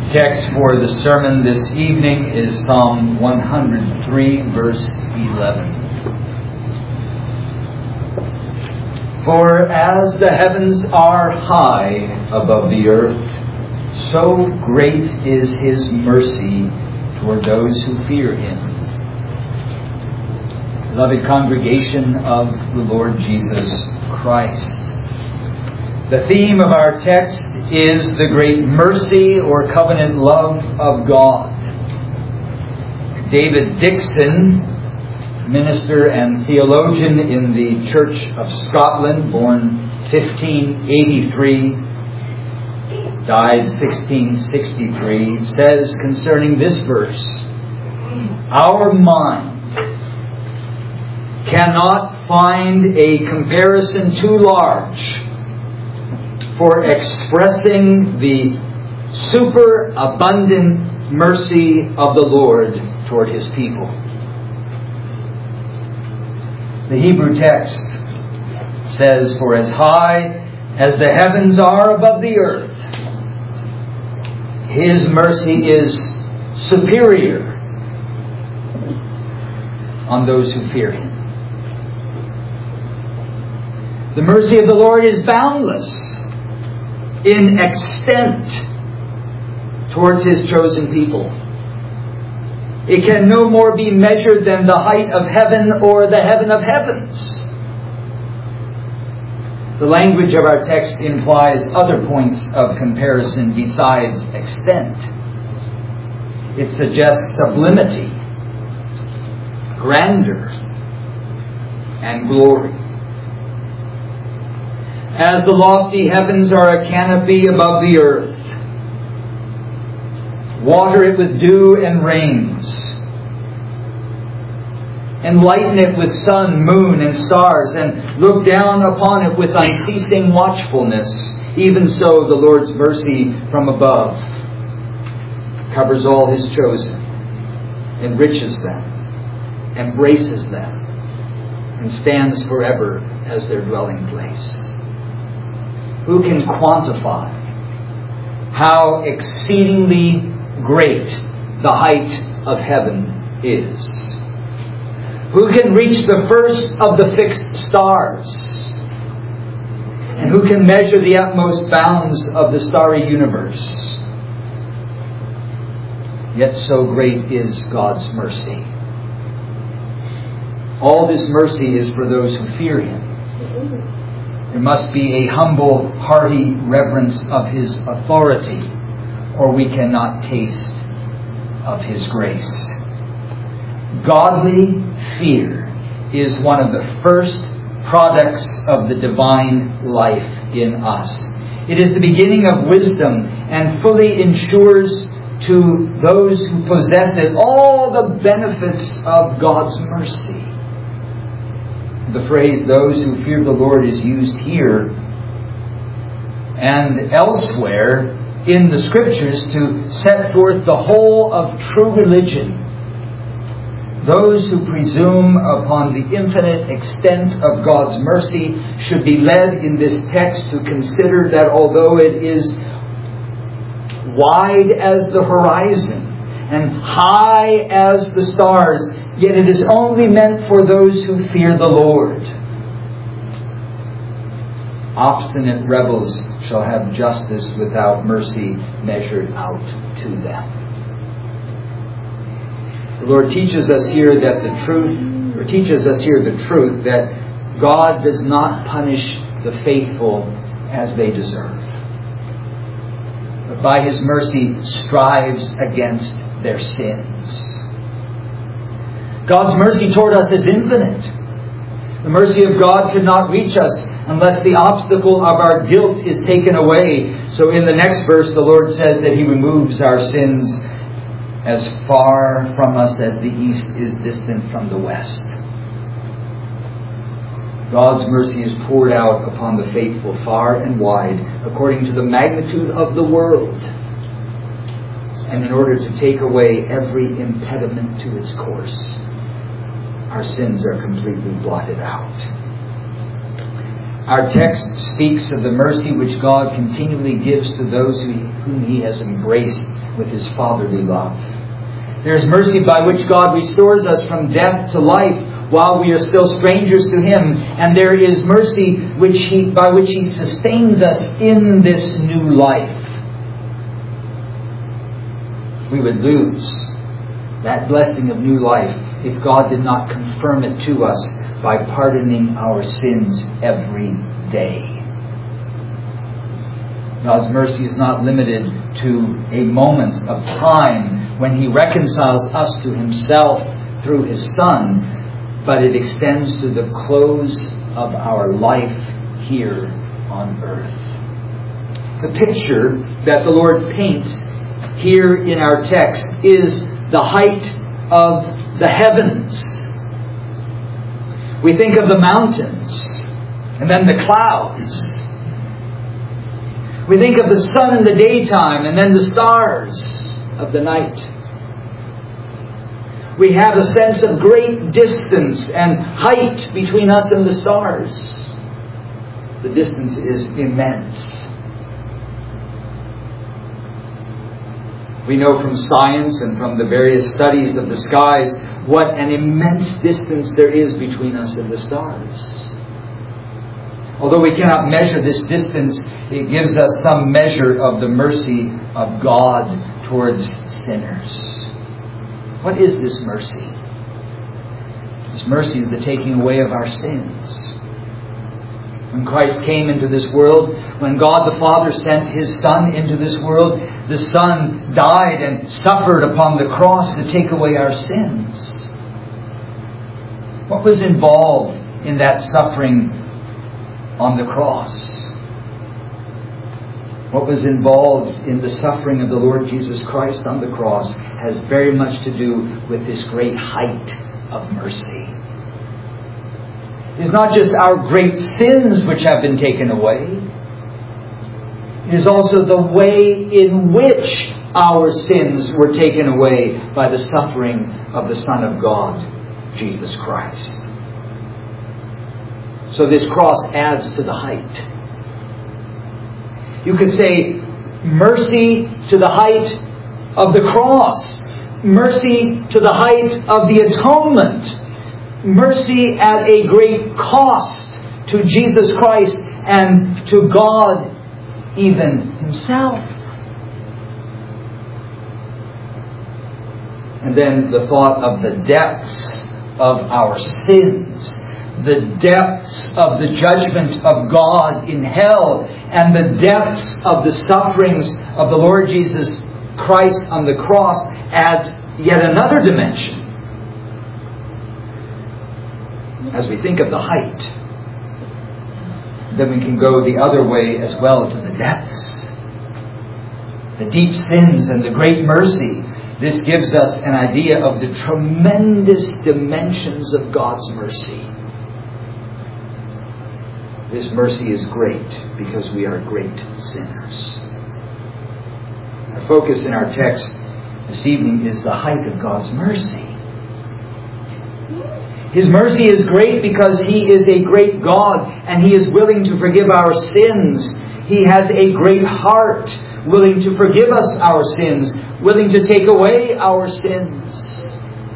Text for the sermon this evening is Psalm 103, verse 11. For as the heavens are high above the earth, so great is His mercy toward those who fear Him. Beloved congregation of the Lord Jesus Christ, the theme of our text is the great mercy or covenant love of God. David Dickson, minister and theologian in the Church of Scotland, born 1583, died 1663, says concerning this verse, "Our mind cannot find a comparison too large for expressing the superabundant mercy of the Lord toward His people." The Hebrew text says, "For as high as the heavens are above the earth, His mercy is superior on those who fear Him." The mercy of the Lord is boundless in extent towards His chosen people. It can no more be measured than the height of heaven or the heaven of heavens. The language of our text implies other points of comparison besides extent. It suggests sublimity, grandeur, and glory. As the lofty heavens are a canopy above the earth, water it with dew and rains, enlighten it with sun, moon, and stars, and look down upon it with unceasing watchfulness, even so the Lord's mercy from above covers all His chosen, enriches them, embraces them, and stands forever as their dwelling place. Who can quantify how exceedingly great the height of heaven is? Who can reach the first of the fixed stars? And who can measure the utmost bounds of the starry universe? Yet so great is God's mercy. All this mercy is for those who fear Him. There must be a humble, hearty reverence of His authority, or we cannot taste of His grace. Godly fear is one of the first products of the divine life in us. It is the beginning of wisdom and fully ensures to those who possess it all the benefits of God's mercy. The phrase, "those who fear the Lord," is used here and elsewhere in the Scriptures to set forth the whole of true religion. Those who presume upon the infinite extent of God's mercy should be led in this text to consider that although it is wide as the horizon and high as the stars, yet it is only meant for those who fear the Lord. Obstinate rebels shall have justice without mercy measured out to them. The Lord teaches us here the truth that God does not punish the faithful as they deserve, but by His mercy strives against their sins. God's mercy toward us is infinite. The mercy of God could not reach us unless the obstacle of our guilt is taken away. So in the next verse, the Lord says that He removes our sins as far from us as the east is distant from the west. God's mercy is poured out upon the faithful far and wide, according to the magnitude of the world, and in order to take away every impediment to its course. Our sins are completely blotted out. Our text speaks of the mercy which God continually gives to those whom He has embraced with His fatherly love. There is mercy by which God restores us from death to life while we are still strangers to Him. And there is mercy by which He sustains us in this new life. We would lose that blessing of new life if God did not confirm it to us by pardoning our sins every day. God's mercy is not limited to a moment of time when He reconciles us to Himself through His Son, but it extends to the close of our life here on earth. The picture that the Lord paints here in our text is the height of the heavens. We think of the mountains and then the clouds. We think of the sun in the daytime and then the stars of the night. We have a sense of great distance and height between us and the stars. The distance is immense. We know from science and from the various studies of the skies what an immense distance there is between us and the stars. Although we cannot measure this distance, it gives us some measure of the mercy of God towards sinners. What is this mercy? This mercy is the taking away of our sins. When Christ came into this world, when God the Father sent His Son into this world, the Son died and suffered upon the cross to take away our sins. What was involved in that suffering on the cross? What was involved in the suffering of the Lord Jesus Christ on the cross has very much to do with this great height of mercy. It is not just our great sins which have been taken away. It is also the way in which our sins were taken away by the suffering of the Son of God, Jesus Christ. So this cross adds to the height. You could say mercy to the height of the cross, mercy to the height of the atonement, mercy at a great cost to Jesus Christ and to God even Himself. And then the thought of the depths of our sins, the depths of the judgment of God in hell, and the depths of the sufferings of the Lord Jesus Christ on the cross adds yet another dimension. As we think of the height, then we can go the other way as well to the depths. The deep sins and the great mercy. This gives us an idea of the tremendous dimensions of God's mercy. This mercy is great because we are great sinners. Our focus in our text this evening is the height of God's mercy. His mercy is great because He is a great God and He is willing to forgive our sins. He has a great heart, willing to forgive us our sins, willing to take away our sins.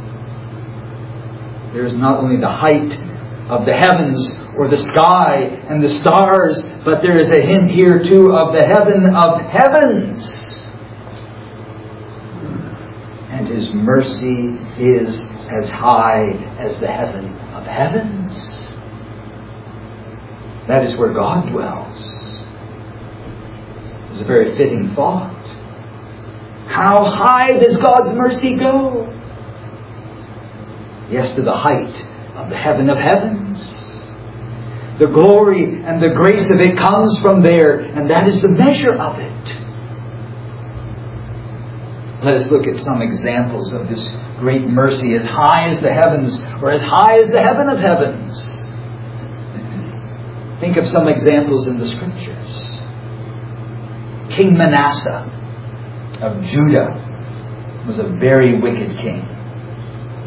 There is not only the height of the heavens or the sky and the stars, but there is a hint here too of the heaven of heavens. And His mercy is as high as the heaven of heavens. That is where God dwells. It's a very fitting thought. How high does God's mercy go? Yes, to the height of the heaven of heavens. The glory and the grace of it comes from there, and that is the measure of it. Let us look at some examples of this great mercy as high as the heavens, or as high as the heaven of heavens. Think of some examples in the Scriptures. King Manasseh of Judah was a very wicked king.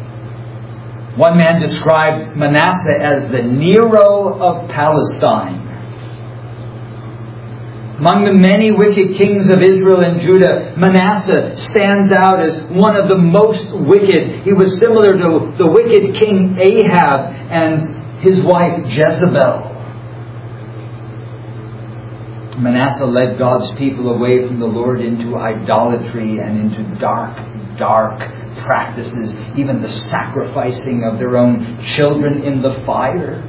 One man described Manasseh as the Nero of Palestine. Among the many wicked kings of Israel and Judah, Manasseh stands out as one of the most wicked. He was similar to the wicked king Ahab and his wife Jezebel. Manasseh led God's people away from the Lord into idolatry and into dark practices, even the sacrificing of their own children in the fire.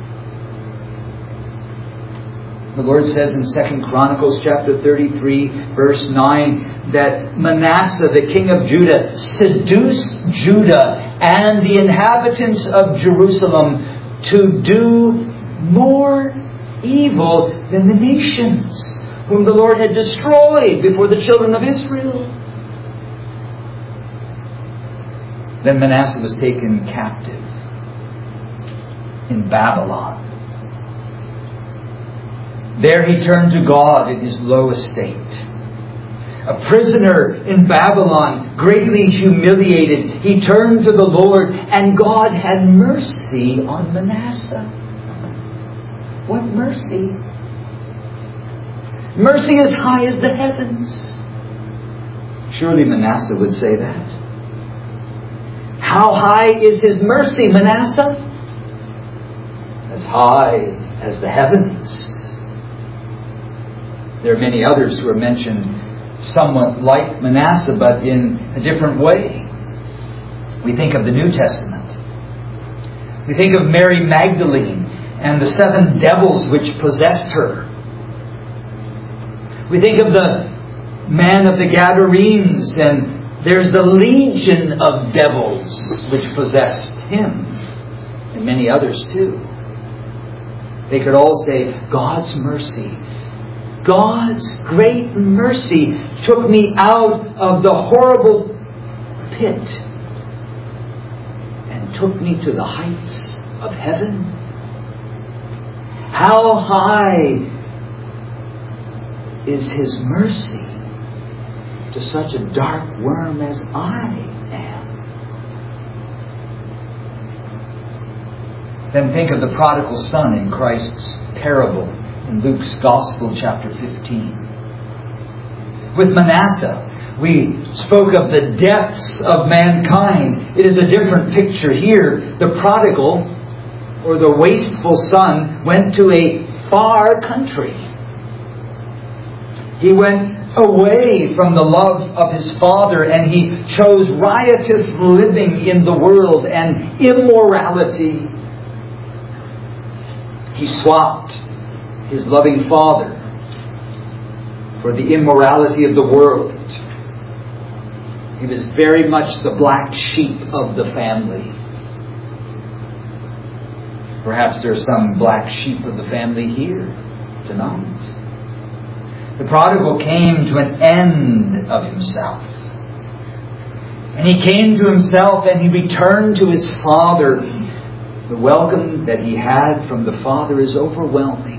The Lord says in 2 Chronicles chapter 33, verse 9, that Manasseh, the king of Judah, seduced Judah and the inhabitants of Jerusalem to do more evil than the nations whom the Lord had destroyed before the children of Israel. Then Manasseh was taken captive in Babylon. There he turned to God in his low estate. A prisoner in Babylon, greatly humiliated, he turned to the Lord, and God had mercy on Manasseh. What mercy? Mercy as high as the heavens. Surely Manasseh would say that. How high is his mercy, Manasseh? As high as the heavens. There are many others who are mentioned somewhat like Manasseh, but in a different way. We think of the New Testament. We think of Mary Magdalene and the 7 devils which possessed her. We think of the man of the Gadarenes, and there's the legion of devils which possessed him, and many others too. They could all say, God's mercy, God's great mercy took me out of the horrible pit and took me to the heights of heaven. How high is His mercy to such a dark worm as I am? Then think of the prodigal son in Christ's parable in Luke's Gospel, chapter 15. With Manasseh, we spoke of the depths of mankind. It is a different picture here. The prodigal, or the wasteful son, went to a far country. He went away from the love of his father, and he chose riotous living in the world and immorality. He swapped his loving father for the immorality of the world. He was very much the black sheep of the family. Perhaps there are some black sheep of the family here tonight. The prodigal came to an end of himself. And he came to himself and he returned to his father. The welcome that he had from the Father is overwhelming.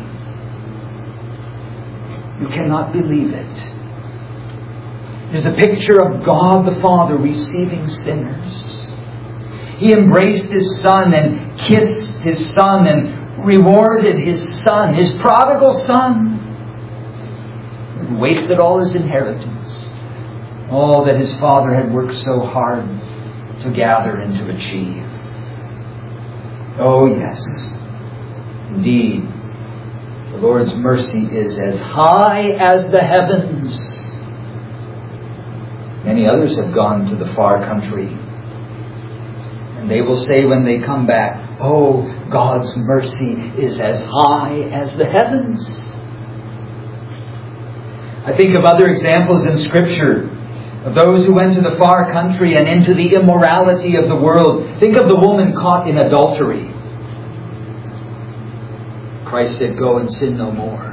You cannot believe it. It is a picture of God the Father receiving sinners. He embraced His Son and kissed His Son and rewarded His Son, His prodigal son. He wasted all his inheritance, all that his Father had worked so hard to gather and to achieve. Oh yes, indeed, the Lord's mercy is as high as the heavens. Many others have gone to the far country, and they will say when they come back, oh, God's mercy is as high as the heavens. I think of other examples in Scripture of those who went to the far country and into the immorality of the world. Think of the woman caught in adultery. Christ said, go and sin no more.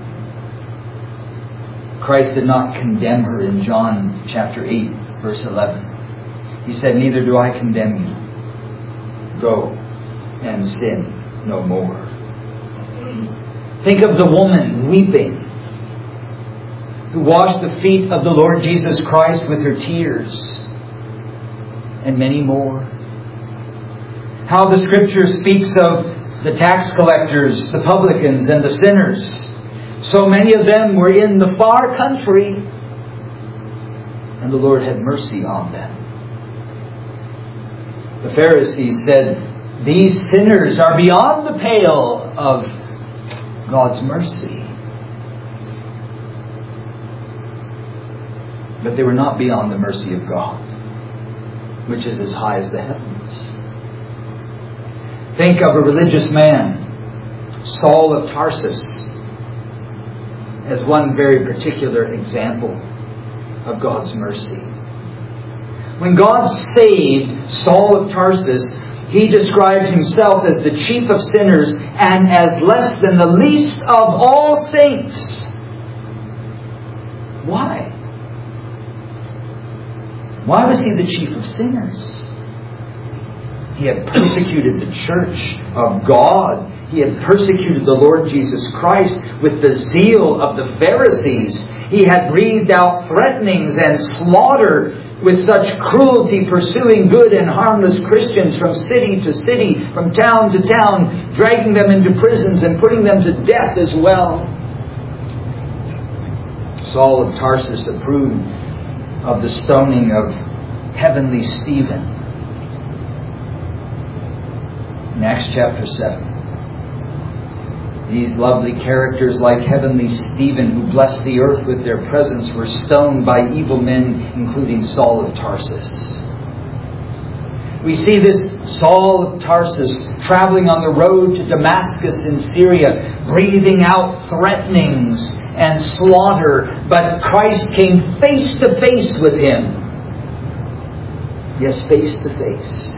Christ did not condemn her in John chapter 8, verse 11. He said, neither do I condemn you. Go and sin no more. Think of the woman weeping, who washed the feet of the Lord Jesus Christ with her tears, and many more. How the Scripture speaks of the tax collectors, the publicans, and the sinners. So many of them were in the far country, and the Lord had mercy on them. The Pharisees said, "These sinners are beyond the pale of God's mercy." But they were not beyond the mercy of God, which is as high as the heavens. Think of a religious man, Saul of Tarsus, as one very particular example of God's mercy. When God saved Saul of Tarsus, He describes Himself as the chief of sinners and as less than the least of all saints. Why? Why was He the chief of sinners? He had persecuted the church of God. He had persecuted the Lord Jesus Christ with the zeal of the Pharisees. He had breathed out threatenings and slaughter with such cruelty, pursuing good and harmless Christians from city to city, from town to town, dragging them into prisons and putting them to death as well. Saul of Tarsus approved of the stoning of heavenly Stephen. In Acts chapter 7. These lovely characters like heavenly Stephen, who blessed the earth with their presence, were stoned by evil men, including Saul of Tarsus. We see this Saul of Tarsus traveling on the road to Damascus in Syria, breathing out threatenings and slaughter, but Christ came face to face with him. Yes, face to face.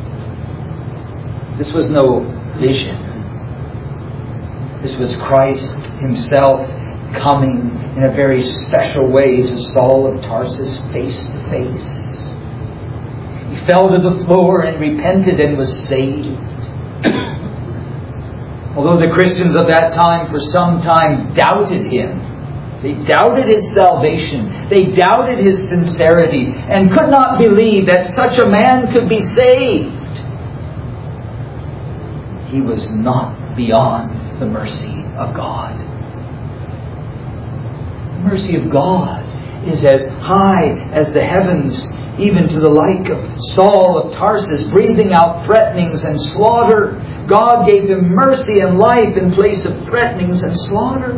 This was no vision. This was Christ Himself coming in a very special way to Saul of Tarsus face to face. He fell to the floor and repented and was saved. Although the Christians of that time for some time doubted Him, they doubted His salvation, they doubted His sincerity, and could not believe that such a man could be saved. He was not beyond the mercy of God. The mercy of God is as high as the heavens, even to the like of Saul of Tarsus, breathing out threatenings and slaughter. God gave him mercy and life in place of threatenings and slaughter.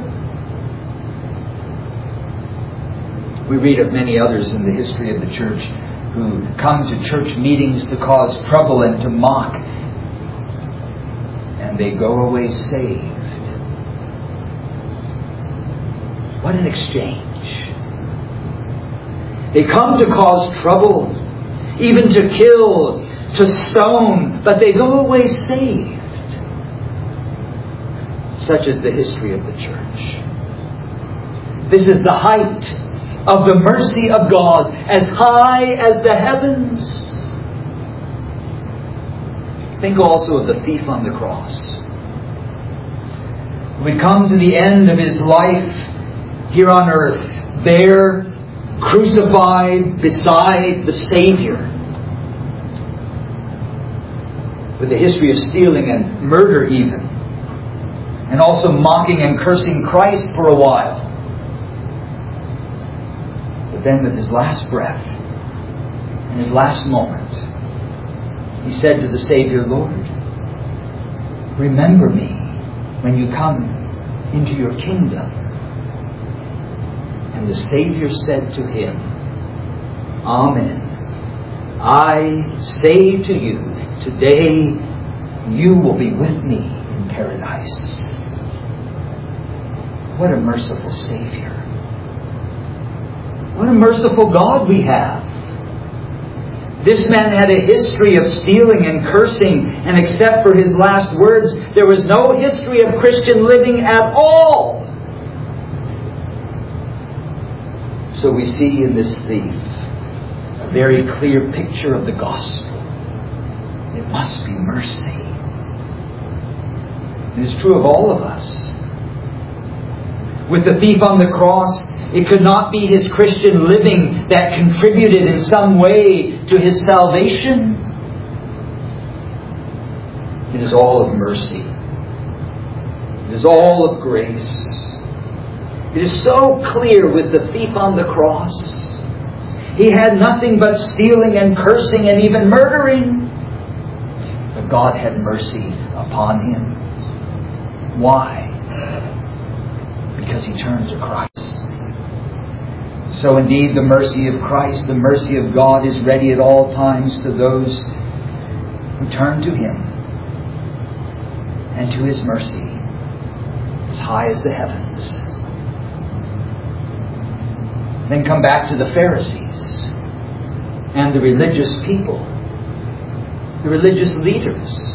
We read of many others in the history of the church who come to church meetings to cause trouble and to mock, and they go away saved. What an exchange. They come to cause trouble, even to kill, to stone, but they go away saved. Such is the history of the church. This is the height of the mercy of God, as high as the heavens. Think also of the thief on the cross. We come to the end of His life here on earth, there, crucified beside the Savior, with a history of stealing and murder even, and also mocking and cursing Christ for a while. But then with His last breath, in His last moment, He said to the Savior, "Lord, remember me when you come into your kingdom." And the Savior said to him, "Amen. I say to you, today you will be with me in paradise." What a merciful Savior. What a merciful God we have. This man had a history of stealing and cursing, and except for his last words, there was no history of Christian living at all. So we see in this thief a very clear picture of the gospel. It must be mercy. It is true of all of us. With the thief on the cross, it could not be his Christian living that contributed in some way to his salvation. It is all of mercy. It is all of grace. It is so clear with the thief on the cross. He had nothing but stealing and cursing and even murdering. But God had mercy upon him. Why? Because he turned to Christ. So indeed, the mercy of Christ, the mercy of God, is ready at all times to those who turn to Him and to His mercy, as high as the heavens. Then come back to the Pharisees and the religious people, the religious leaders.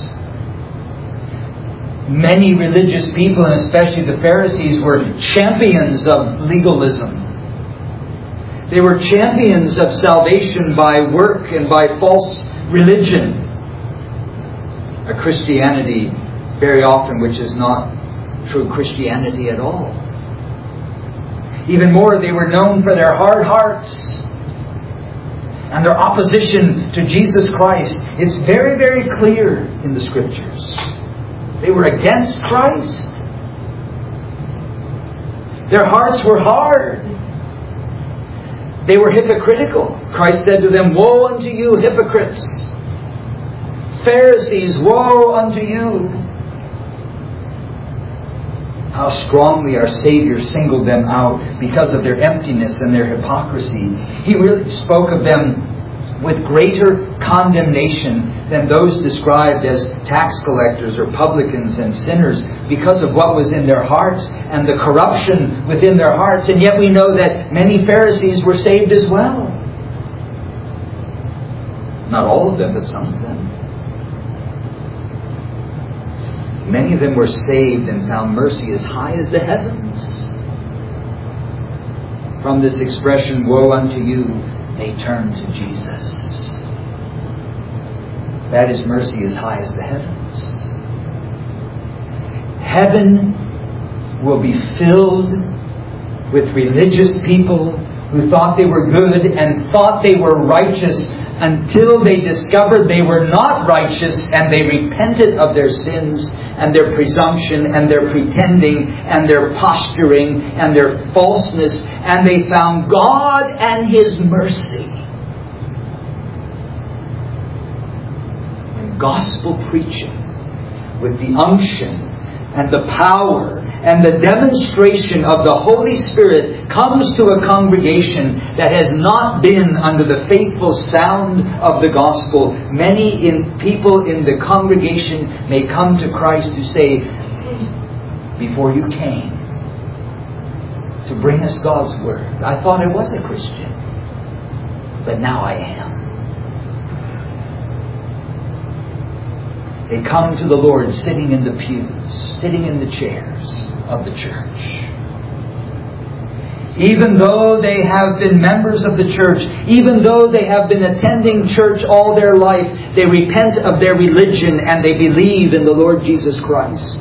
Many religious people, and especially the Pharisees, were champions of legalism. They were champions of salvation by work and by false religion. A Christianity very often which is not true Christianity at all. Even more, they were known for their hard hearts and their opposition to Jesus Christ. It's very, very clear in the Scriptures. They were against Christ. Their hearts were hard. They were hypocritical. Christ said to them, "Woe unto you, hypocrites! Pharisees, woe unto you!" How strongly our Savior singled them out because of their emptiness and their hypocrisy. He really spoke of them with greater condemnation than those described as tax collectors or publicans and sinners, because of what was in their hearts and the corruption within their hearts. And yet we know that many Pharisees were saved as well. Not all of them, but some of them. Many of them were saved and found mercy as high as the heavens. From this expression, "Woe unto you," they turned to Jesus. That is mercy as high as the heavens. Heaven will be filled with religious people who thought they were good and thought they were righteous until they discovered they were not righteous, and they repented of their sins and their presumption and their pretending and their posturing and their falseness, and they found God and His mercy. And gospel preaching with the unction and the power and the demonstration of the Holy Spirit comes to a congregation that has not been under the faithful sound of the gospel. Many people in the congregation may come to Christ who say, "Before you came to bring us God's Word, I thought I was a Christian, but now I am." They come to the Lord sitting in the pews, sitting in the chairs of the church. Even though they have been members of the church, even though they have been attending church all their life, they repent of their religion and they believe in the Lord Jesus Christ.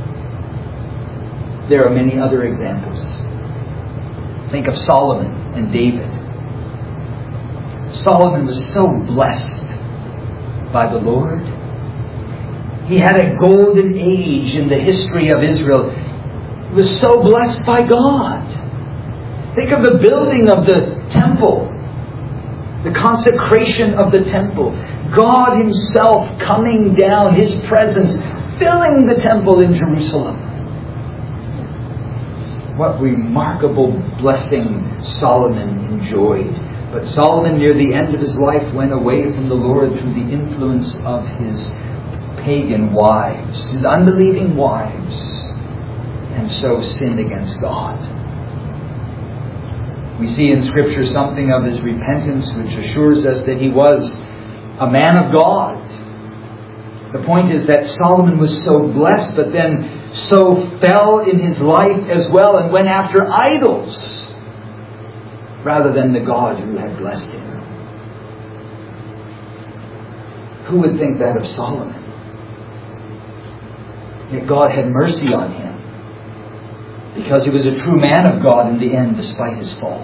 There are many other examples. Think of Solomon and David. Solomon was so blessed by the Lord. He had a golden age in the history of Israel. He was so blessed by God. Think of the building of the temple, the consecration of the temple. God Himself coming down, His presence filling the temple in Jerusalem. What remarkable blessing Solomon enjoyed. But Solomon, near the end of his life, went away from the Lord through the influence of his pagan wives, his unbelieving wives, and so sinned against God. We see in Scripture something of his repentance, which assures us that he was a man of God. The point is that Solomon was so blessed, but then so fell in his life as well and went after idols rather than the God who had blessed him. Who would think that of Solomon? Yet God had mercy on him because he was a true man of God in the end, despite his fall.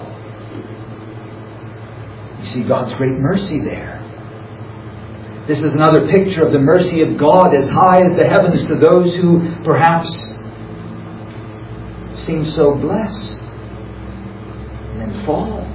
You see God's great mercy there. This is another picture of the mercy of God as high as the heavens to those who perhaps seem so blessed, and then fall.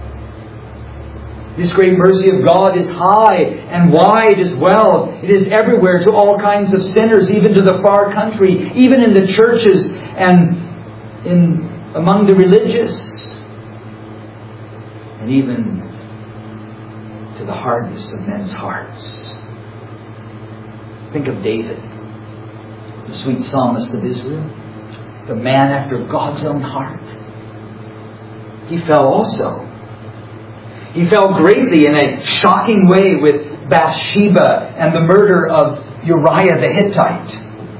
This great mercy of God is high and wide as well. It is everywhere to all kinds of sinners, even to the far country, even in the churches and among the religious, and even to the hardness of men's hearts. Think of David, the sweet psalmist of Israel, the man after God's own heart. He fell also. He fell greatly in a shocking way with Bathsheba and the murder of Uriah the Hittite.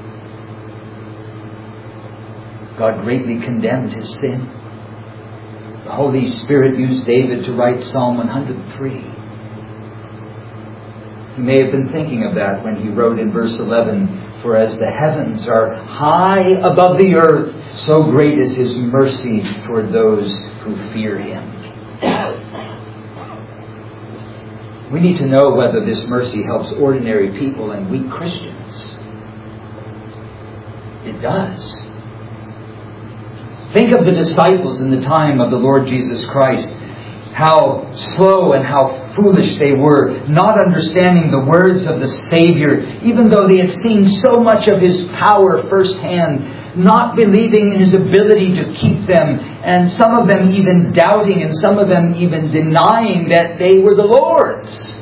God greatly condemned his sin. The Holy Spirit used David to write Psalm 103. He may have been thinking of that when he wrote in verse 11, "For as the heavens are high above the earth, so great is His mercy toward those who fear Him." We need to know whether this mercy helps ordinary people and weak Christians. It does. Think of the disciples in the time of the Lord Jesus Christ. How slow and how foolish they were, not understanding the words of the Savior, even though they had seen so much of His power firsthand, not believing in His ability to keep them, and some of them even doubting, and some of them even denying that they were the Lord's.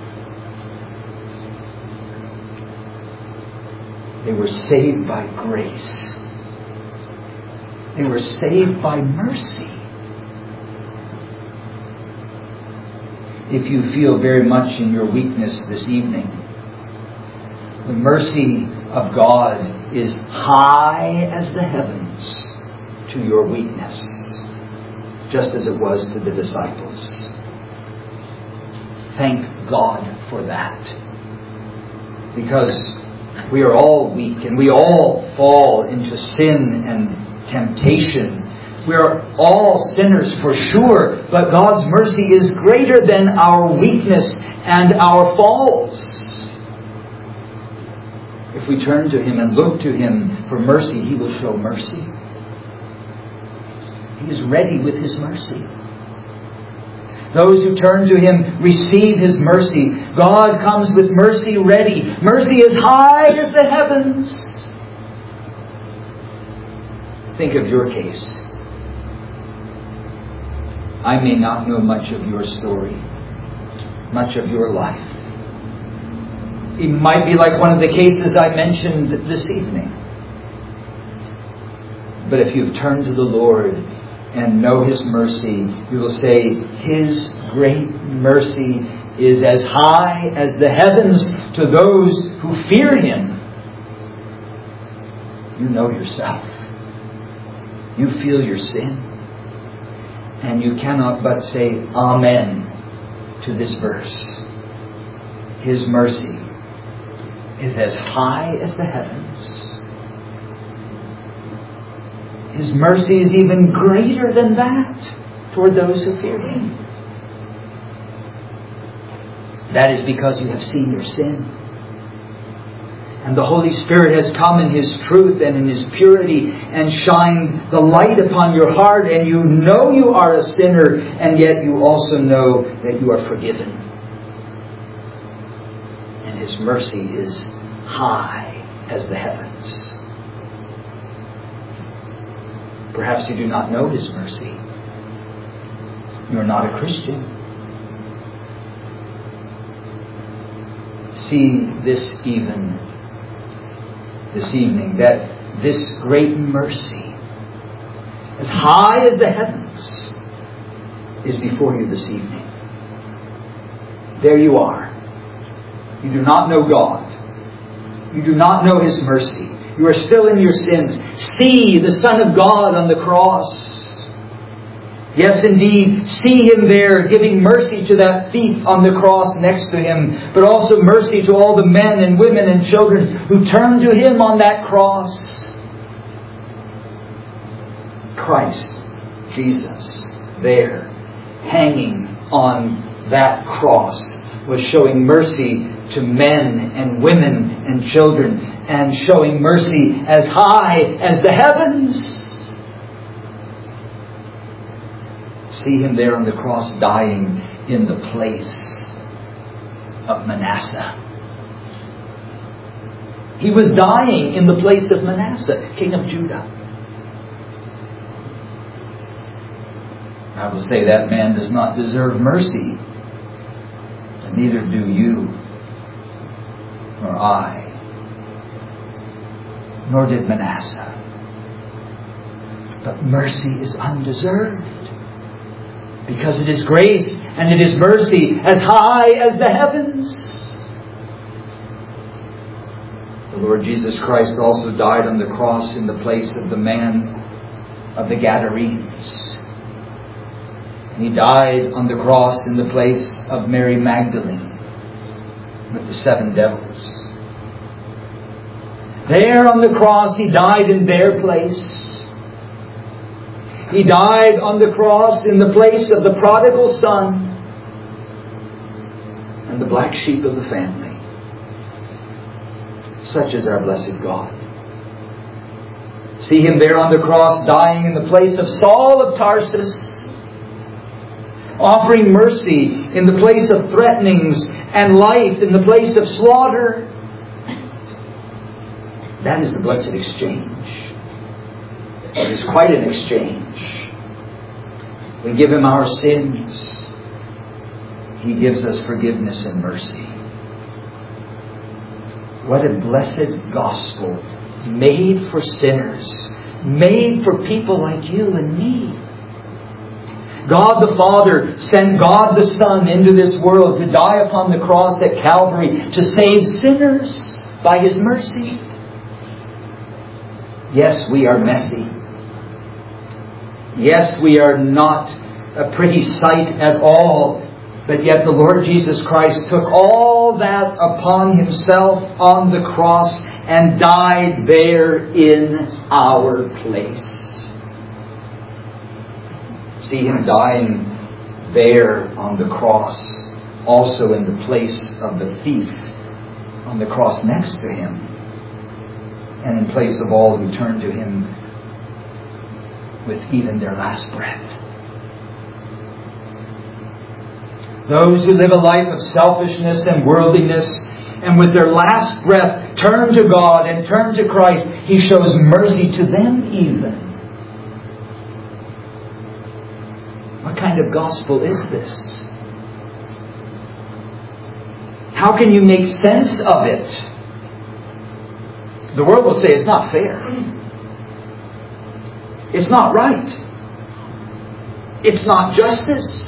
They were saved by grace. They were saved by mercy. If you feel very much in your weakness this evening, the mercy of God is high as the heavens to your weakness, just as it was to the disciples. Thank God for that. Because we are all weak and we all fall into sin and temptation. We are all sinners for sure, but God's mercy is greater than our weakness and our falls. If we turn to Him and look to Him for mercy, He will show mercy. He is ready with His mercy. Those who turn to Him receive His mercy. God comes with mercy ready. Mercy as high as the heavens. Think of your case. I may not know much of your story, much of your life. It might be like one of the cases I mentioned this evening. But if you've turned to the Lord and know His mercy, you will say, His great mercy is as high as the heavens to those who fear Him. You know yourself. You feel your sin. And you cannot but say Amen to this verse. His mercy is as high as the heavens. His mercy is even greater than that toward those who fear Him. That is because you have seen your sin. And the Holy Spirit has come in His truth and in His purity and shined the light upon your heart, and you know you are a sinner, and yet you also know that you are forgiven. And His mercy is high as the heavens. Perhaps you do not know His mercy. You are not a Christian. See this evening, that this great mercy, as high as the heavens, is before you this evening. There you are. You do not know God. You do not know His mercy. You are still in your sins. See the Son of God on the cross. Yes, indeed, see Him there, giving mercy to that thief on the cross next to Him, but also mercy to all the men and women and children who turned to Him on that cross. Christ, Jesus, there, hanging on that cross, was showing mercy to men and women and children, and showing mercy as high as the heavens See Him there on the cross dying in the place of Manasseh. He was dying in the place of Manasseh, king of Judah. I will say that man does not deserve mercy, and neither do you, nor I, nor did Manasseh. But mercy is undeserved, because it is grace and it is mercy as high as the heavens. The Lord Jesus Christ also died on the cross in the place of the man of the Gadarenes. He died on the cross in the place of Mary Magdalene with the 7 devils. There on the cross, He died in their place. He died on the cross in the place of the prodigal son and the black sheep of the family. Such is our blessed God. See Him there on the cross dying in the place of Saul of Tarsus, offering mercy in the place of threatenings and life in the place of slaughter. That is the blessed exchange. It is quite an exchange. We give Him our sins. He gives us forgiveness and mercy. What a blessed gospel, made for sinners, made for people like you and me. God the Father sent God the Son into this world to die upon the cross at Calvary to save sinners by His mercy. Yes, we are messy. Yes, we are not a pretty sight at all. But yet the Lord Jesus Christ took all that upon Himself on the cross and died there in our place. See Him dying there on the cross, also in the place of the thief on the cross next to Him, and in place of all who turn to Him with even their last breath. Those who live a life of selfishness and worldliness and with their last breath turn to God and turn to Christ, He shows mercy to them even. What kind of gospel is this? How can you make sense of it? The world will say it's not fair. It's not right. It's not justice.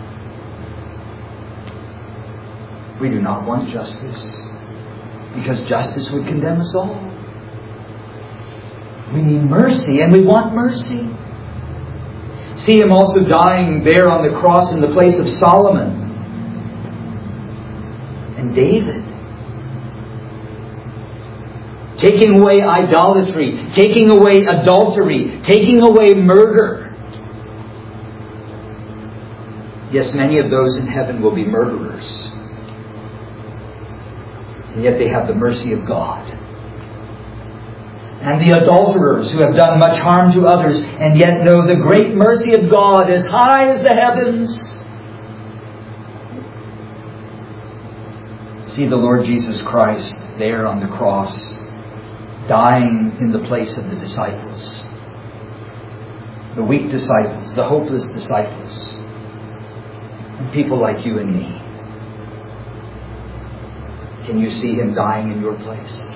We do not want justice, because justice would condemn us all. We need mercy, and we want mercy. See Him also dying there on the cross in the place of Solomon and David. Taking away idolatry, taking away adultery, taking away murder. Yes, many of those in heaven will be murderers. And yet they have the mercy of God. And the adulterers who have done much harm to others and yet know the great mercy of God as high as the heavens. See the Lord Jesus Christ there on the cross, dying in the place of the disciples. The weak disciples, the hopeless disciples. And people like you and me. Can you see Him dying in your place?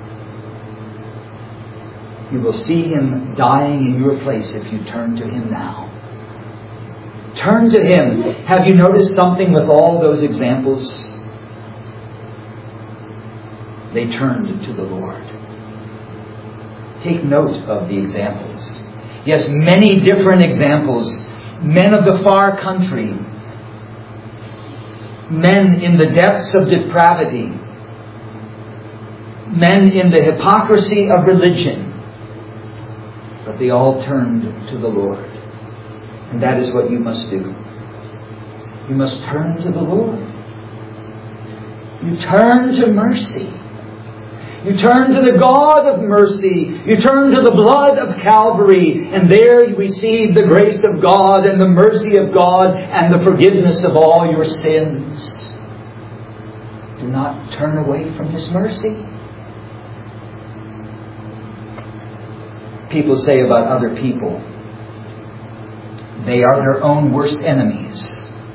You will see Him dying in your place if you turn to Him now. Turn to Him. Have you noticed something with all those examples? They turned to the Lord. Take note of the examples. Yes, many different examples. Men of the far country. Men in the depths of depravity. Men in the hypocrisy of religion. But they all turned to the Lord. And that is what you must do. You must turn to the Lord. You turn to mercy. You turn to the God of mercy. You turn to the blood of Calvary. And there you receive the grace of God and the mercy of God and the forgiveness of all your sins. Do not turn away from His mercy. People say about other people, they are their own worst enemies.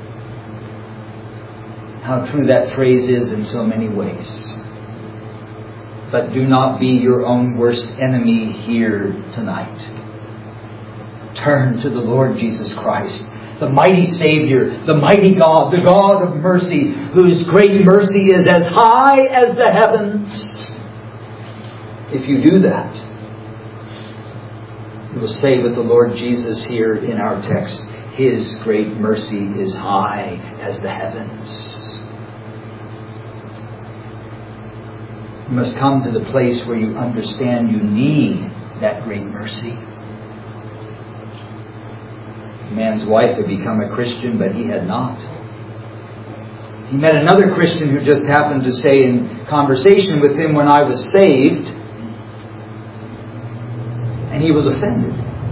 How true that phrase is in so many ways. But do not be your own worst enemy here tonight. Turn to the Lord Jesus Christ, the mighty Savior, the mighty God, the God of mercy, whose great mercy is as high as the heavens. If you do that, you will say with the Lord Jesus here in our text, His great mercy is high as the heavens. You must come to the place where you understand you need that great mercy. A man's wife had become a Christian, but he had not. He met another Christian who just happened to say in conversation with him, when I was saved, and he was offended.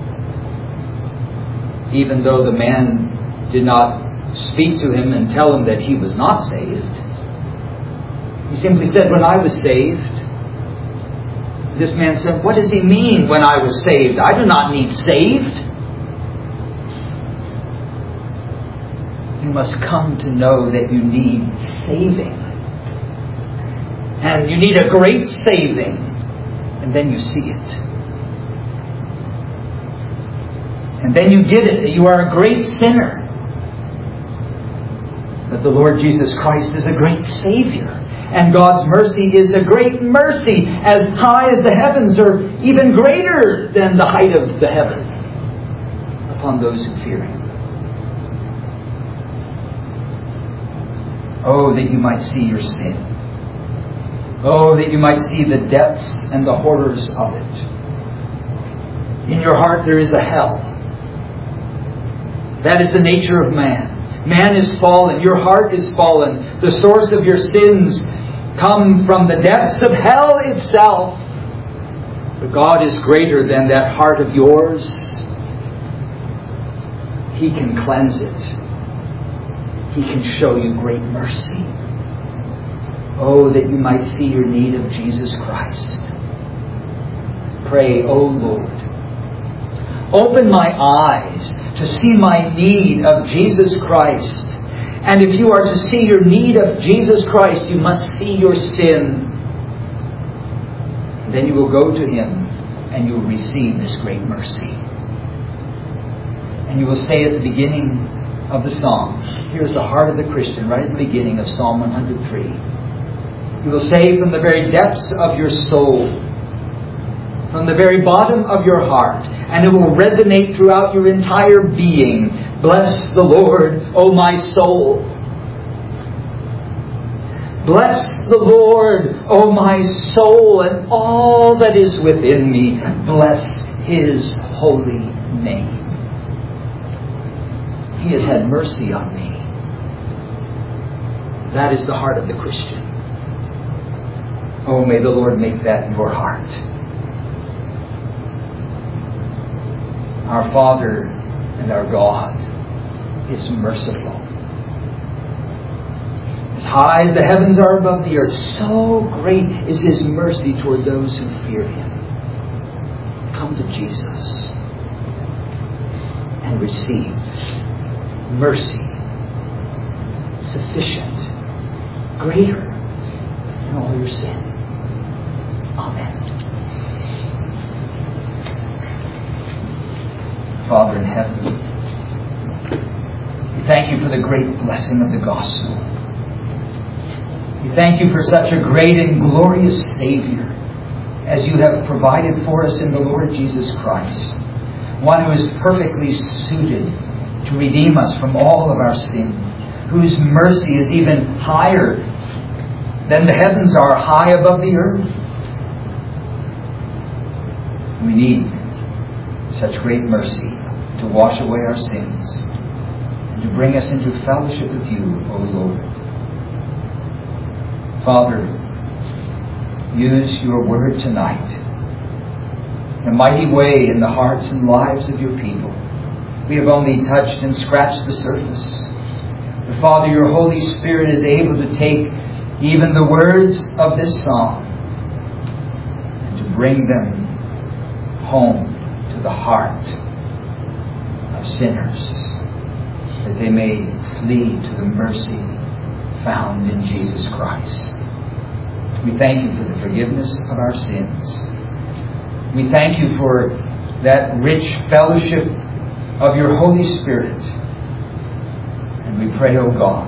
Even though the man did not speak to him and tell him that he was not saved. He simply said, when I was saved. This man said, what does he mean when I was saved? I do not need saved. You must come to know that you need saving. And you need a great saving. And then you see it. And then you get it, that you are a great sinner. But the Lord Jesus Christ is a great Savior. And God's mercy is a great mercy, as high as the heavens, or even greater than the height of the heaven, upon those who fear Him. Oh, that you might see your sin. Oh, that you might see the depths and the horrors of it. In your heart there is a hell. That is the nature of man. Man is fallen. Your heart is fallen. The source of your sins come from the depths of hell itself. But God is greater than that heart of yours. He can cleanse it. He can show you great mercy. Oh, that you might see your need of Jesus Christ. Pray, oh Lord, open my eyes to see my need of Jesus Christ. And if you are to see your need of Jesus Christ, you must see your sin. Then you will go to Him and you will receive this great mercy. And you will say at the beginning of the song, here's the heart of the Christian, right at the beginning of Psalm 103. You will say from the very depths of your soul, from the very bottom of your heart, and it will resonate throughout your entire being, bless the Lord, O my soul. Bless the Lord, O my soul, and all that is within me. Bless His holy name. He has had mercy on me. That is the heart of the Christian. Oh, may the Lord make that your heart. Our Father and our God is merciful. As high as the heavens are above the earth, so great is His mercy toward those who fear Him. Come to Jesus and receive mercy sufficient, greater than all your sin. Amen. Father in heaven, we thank You for the great blessing of the gospel. We thank You for such a great and glorious Savior as You have provided for us in the Lord Jesus Christ, one who is perfectly suited to redeem us from all of our sin, whose mercy is even higher than the heavens are high above the earth. We need such great mercy to wash away our sins and to bring us into fellowship with You, O Lord. Father, use your word tonight in a mighty way in the hearts and lives of your people. We have only touched and scratched the surface. But Father, your Holy Spirit is able to take even the words of this song and to bring them home to the heart of sinners, that they may flee to the mercy found in Jesus Christ. We thank you for the forgiveness of our sins. We thank you for that rich fellowship of your Holy Spirit. And we pray, O God,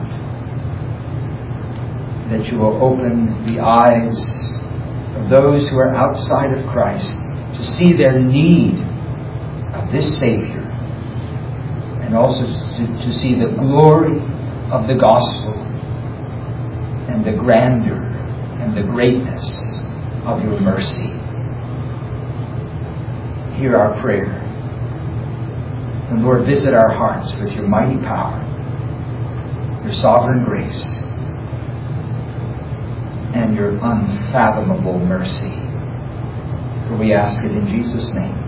that you will open the eyes of those who are outside of Christ to see their need of this Savior, and also to see the glory of the gospel and the grandeur and the greatness of your mercy. Hear our prayer. And Lord, visit our hearts with your mighty power, your sovereign grace, and your unfathomable mercy. For we ask it in Jesus' name.